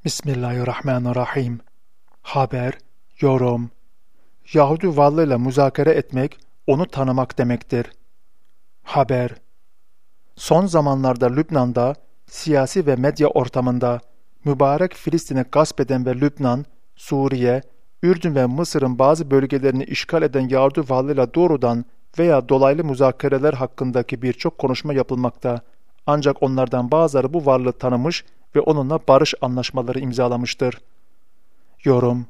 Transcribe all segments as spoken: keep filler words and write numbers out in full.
Bismillahirrahmanirrahim. Haber, yorum. Yahudi varlığıyla müzakere etmek, onu tanımak demektir. Haber. Son zamanlarda Lübnan'da, siyasi ve medya ortamında, mübarek Filistin'i gasp eden ve Lübnan, Suriye, Ürdün ve Mısır'ın bazı bölgelerini işgal eden Yahudi varlığıyla doğrudan veya dolaylı müzakereler hakkındaki birçok konuşma yapılmakta. Ancak onlardan bazıları bu varlığı tanımış ve onunla barış anlaşmaları imzalamıştır. Yorum.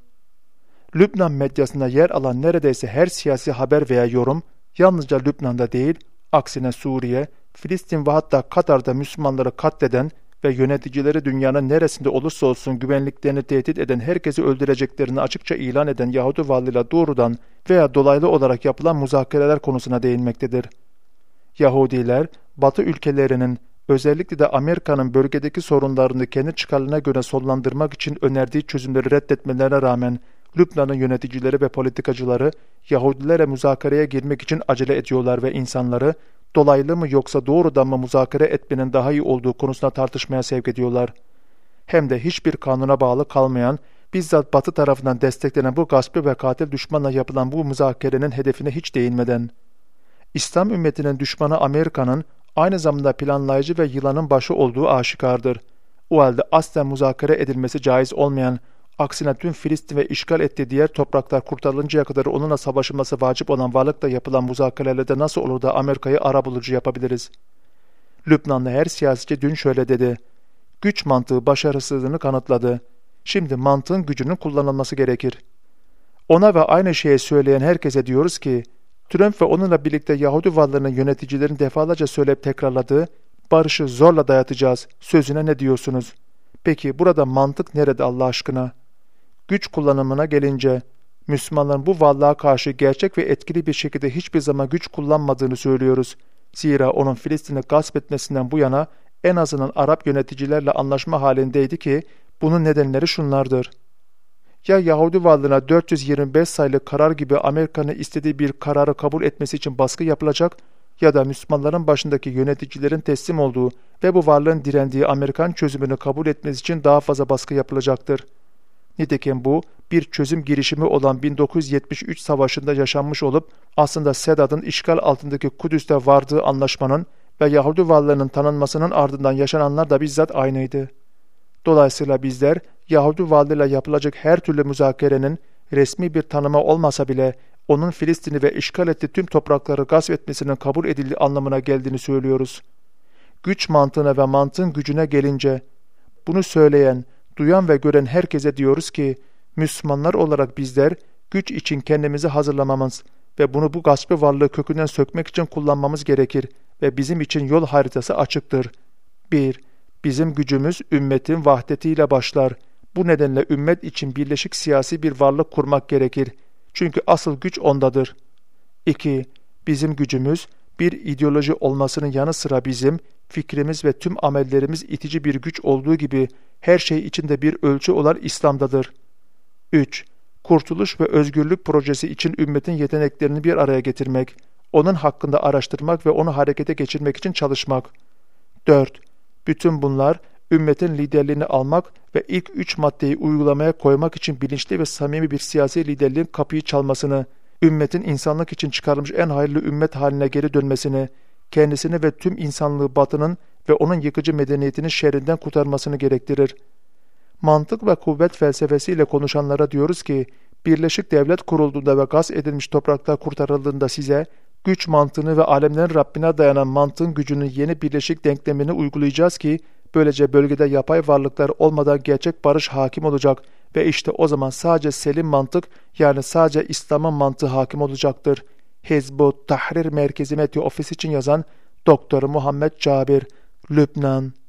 Lübnan medyasında yer alan neredeyse her siyasi haber veya yorum, yalnızca Lübnan'da değil, aksine Suriye, Filistin ve hatta Katar'da Müslümanları katleden ve yöneticileri dünyanın neresinde olursa olsun güvenliklerini tehdit eden herkesi öldüreceklerini açıkça ilan eden Yahudi varlığıyla doğrudan veya dolaylı olarak yapılan müzakereler konusuna değinmektedir. Yahudiler, Batı ülkelerinin, özellikle de Amerika'nın bölgedeki sorunlarını kendi çıkarlarına göre sonlandırmak için önerdiği çözümleri reddetmelerine rağmen, Lübnan'ın yöneticileri ve politikacıları, Yahudilere müzakereye girmek için acele ediyorlar ve insanları, dolaylı mı yoksa doğrudan mı müzakere etmenin daha iyi olduğu konusunda tartışmaya sevk ediyorlar. Hem de hiçbir kanuna bağlı kalmayan, bizzat Batı tarafından desteklenen bu gasplı ve katil düşmanla yapılan bu müzakerenin hedefine hiç değinmeden, İslam ümmetinin düşmanı Amerika'nın aynı zamanda planlayıcı ve yılanın başı olduğu aşikardır. O halde aslen müzakere edilmesi caiz olmayan, aksine tüm Filistin ve işgal ettiği diğer topraklar kurtarılıncaya kadar onunla savaşılması vacip olan varlıkla yapılan müzakerelerde nasıl olur da Amerika'yı arabulucu yapabiliriz? Lübnanlı her siyasetçi dün şöyle dedi: güç mantığı başarısızlığını kanıtladı. Şimdi mantığın gücünün kullanılması gerekir. Ona ve aynı şeyi söyleyen herkese diyoruz ki, Trump ve onunla birlikte Yahudi varlığının yöneticilerin defalarca söyleyip tekrarladığı barışı zorla dayatacağız sözüne ne diyorsunuz? Peki burada mantık nerede Allah aşkına? Güç kullanımına gelince, Müslümanların bu varlığa karşı gerçek ve etkili bir şekilde hiçbir zaman güç kullanmadığını söylüyoruz. Zira onun Filistin'i gasp etmesinden bu yana en azından Arap yöneticilerle anlaşma halindeydi ki bunun nedenleri şunlardır. Ya Yahudi varlığına dört yüz yirmi beş sayılı karar gibi Amerika'nın istediği bir kararı kabul etmesi için baskı yapılacak ya da Müslümanların başındaki yöneticilerin teslim olduğu ve bu varlığın direndiği Amerikan çözümünü kabul etmesi için daha fazla baskı yapılacaktır. Nitekim bu bir çözüm girişimi olan bin dokuz yüz yetmiş üç savaşında yaşanmış olup aslında Sedat'ın işgal altındaki Kudüs'te vardığı anlaşmanın ve Yahudi varlığının tanınmasının ardından yaşananlar da bizzat aynıydı. Dolayısıyla bizler Yahudi varlığıyla yapılacak her türlü müzakerenin resmi bir tanımı olmasa bile onun Filistin'i ve işgal ettiği tüm toprakları gasp etmesinin kabul edildiği anlamına geldiğini söylüyoruz. Güç mantığına ve mantığın gücüne gelince, bunu söyleyen, duyan ve gören herkese diyoruz ki, Müslümanlar olarak bizler güç için kendimizi hazırlamamız ve bunu bu gasplı varlığı kökünden sökmek için kullanmamız gerekir ve bizim için yol haritası açıktır. bir. Bizim gücümüz ümmetin vahdetiyle başlar. Bu nedenle ümmet için birleşik siyasi bir varlık kurmak gerekir. Çünkü asıl güç ondadır. iki. Bizim gücümüz bir ideoloji olmasının yanı sıra bizim fikrimiz ve tüm amellerimiz itici bir güç olduğu gibi her şey içinde bir ölçü olan İslam'dadır. üç. Kurtuluş ve özgürlük projesi için ümmetin yeteneklerini bir araya getirmek, onun hakkında araştırmak ve onu harekete geçirmek için çalışmak. dört. Bütün bunlar ümmetin liderliğini almak ve ilk üç maddeyi uygulamaya koymak için bilinçli ve samimi bir siyasi liderliğin kapıyı çalmasını, ümmetin insanlık için çıkarılmış en hayırlı ümmet haline geri dönmesini, kendisini ve tüm insanlığı batının ve onun yıkıcı medeniyetinin şerrinden kurtarmasını gerektirir. Mantık ve kuvvet felsefesiyle konuşanlara diyoruz ki, Birleşik Devlet kurulduğunda ve gasp edilmiş topraklar kurtarıldığında size, güç mantığını ve alemlerin Rabbine dayanan mantığın gücünün yeni birleşik denklemini uygulayacağız ki, böylece bölgede yapay varlıklar olmadan gerçek barış hakim olacak ve işte o zaman sadece selim mantık yani sadece İslam'ın mantığı hakim olacaktır. Hizbut Tahrir Merkezi Medya Ofisi için yazan Doktor Muhammed Cabir, Lübnan.